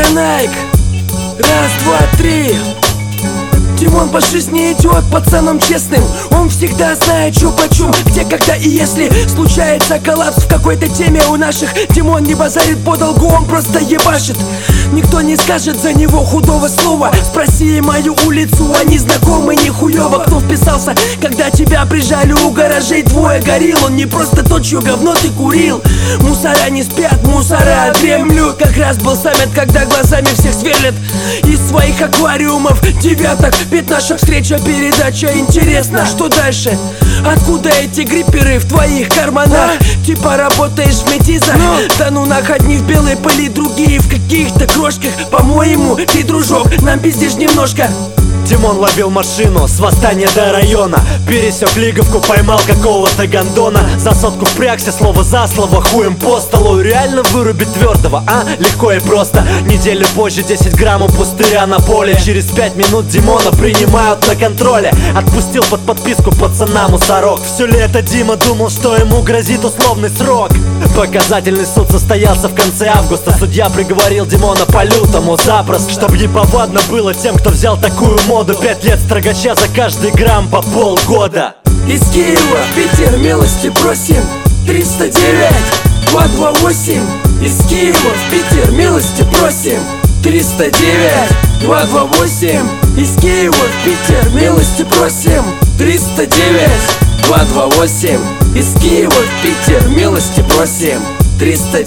Nike. Раз, два, три. Димон по жизни идет пацаном честным. Он всегда знает, что почем, где, когда и если случается коллапс в какой-то теме у наших. Димон не базарит подолгу, он просто ебашит. Никто не скажет за него худого слова. Спроси мою улицу, они знакомы нихуёво. Кто вписался, когда тебя прижали у гаражей, двое горил. Он не просто тот, чье говно ты курил. Мусора не спят, мусора дремлют. Как раз был саммит, когда глазами всех сверлят из своих аквариумов девяток. Наша встреча, передача, интересно, что дальше? Откуда эти грипперы в твоих карманах? Типа работаешь в метизах? Да ну нах, одни в белой пыли, другие в каких-то крошках. По-моему, ты, дружок, нам пиздишь немножко. Димон ловил машину с восстания до района, пересек Лиговку, поймал какого-то гондона. За сотку впрягся, слово за слово, хуем по столу. Реально вырубить твердого, а? Легко и просто. Неделю позже 10 граммов пустыря на поле. Через 5 минут Димона принимают на контроле. Отпустил под подписку пацана мусорок. Все лето Дима думал, что ему грозит условный срок. Показательный суд состоялся в конце августа. Судья приговорил Димона по лютому запросто. Чтоб неповадно было тем, кто взял такую моду. 5 лет строгача за каждый грамм по полгода. Из Киева в Питер милости просим. 309 228. Из Киева в Питер милости просим. 309 228. Из Киева в Питер милости просим. 309 228. Из Киева в Питер милости просим. 309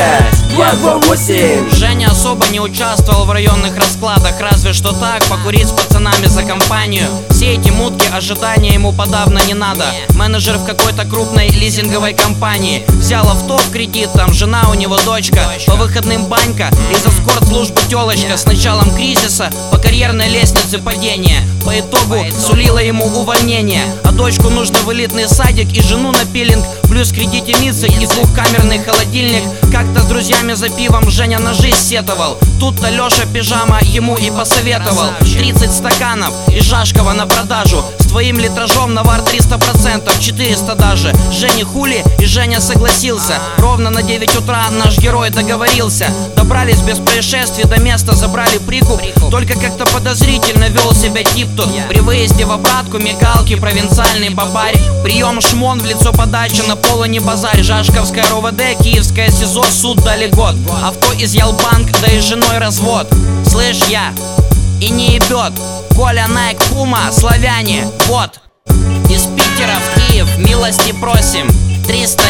228. Женя особо не участвовал в районных раскладах, разве что так, покурить с пацанами за компанию. Все эти мутки, ожидания ему подавно не надо. Менеджер в какой-то крупной лизинговой компании. Взял авто в кредит, там жена, у него дочка. По выходным банька, из эскорт-службы телочка. С началом кризиса по карьерной лестнице падения. По итогу сулила ему увольнение. А дочку нужно в элитный садик и жену на пилинг. Плюс кредитеницы и двухкамерный холодильник. Как-то с друзьями за пивом Женя на жизнь сетовал. Тут-то Леша пижама ему и посоветовал. 30 стаканов и Жашкова на продажу. С твоим литражом навар 300%, 400 даже. Жене хули, и Женя согласился. Ровно на 9 утра наш герой договорился. Добрались без происшествий до места, забрали прикуп. Только как-то подозрительно вел себя тип тут. При выезде в обратку мигалки, провинциальный бабарь. Прием шмон, в лицо подача, на пола не базарь. Жашковская РОВД, Киевская СИЗО, суд дали год. Авто изъял банк, да и с женой развод. Слышь, я и не ебет. Коля, Nike, Puma, славяне, вот. Из Питера в Киев милости просим. 309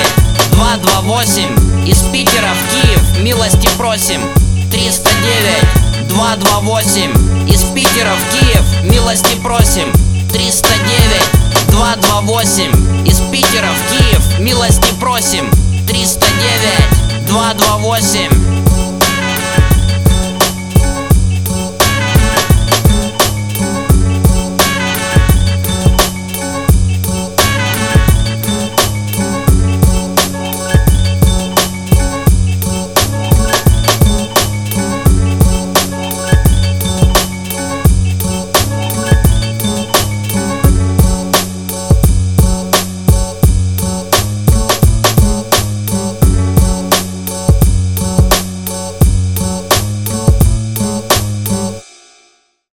228. Из Питера в Киев милости просим. 309 228. Из Питера в Киев милости просим. 309 228. Из Питера в Киев милости просим. 309 228.